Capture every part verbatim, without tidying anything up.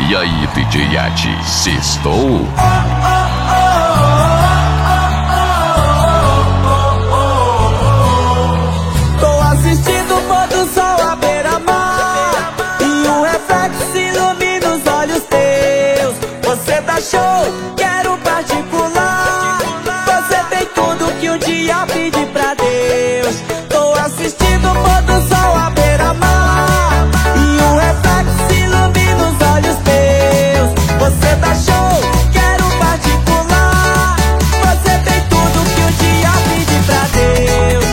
E aí, D J Ed, sextou? Tô assistindo o pôr do sol à beira-mar e um reflexo ilumina os olhos teus. Você dá show, quero particular. Você tem tudo que um dia pedi pra Deus. Tô assistindo o pôr do sol à beira-mar e um reflexo ilumina os olhos teus. Você dá show, quero particular. Você tem tudo que um dia pedi pra Deus.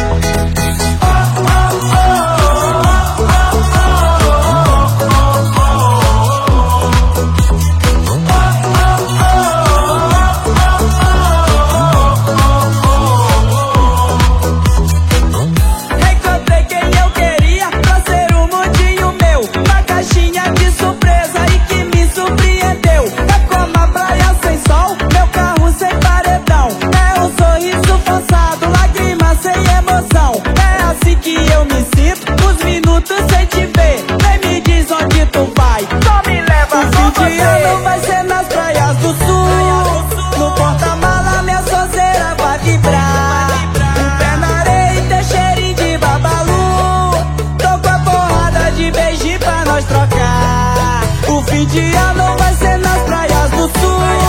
Encontrei quem eu queria pra ser um mundinho meu, uma caixinha de surpresa e que me surpreendeu. É como a praia sem sol, meu carro sem paredão. É um sorriso forçado, lágrimas sem emoção. É assim que eu me sinto, os minutos sem te ver. Nem me diz onde tu vai, só me leva com você. O fim de ano vai ser nas praias do sul. No porta-mala minha sonzeira vai vibrar. Um pé na areia e teu cheirinho de babalu. Tô com a porrada de beijinho pra nós trocar. O fim de ano vai ser nas praias do sul.